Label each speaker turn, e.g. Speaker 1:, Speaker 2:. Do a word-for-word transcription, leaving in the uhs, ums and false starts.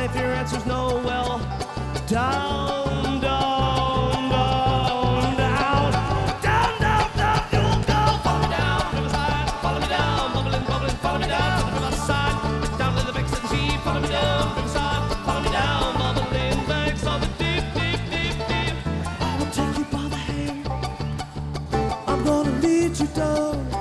Speaker 1: if your answer's no, well, down, down, down, down, down, down, down, you'll go. Follow me down, riverside, follow me down, bubbling, bubbling, follow me down to the riverside, down to the banks of the sea, follow me down, riverside, follow me down, bubbling banks of the deep, deep, deep, deep. I will take you by the hand, I'm gonna lead you down.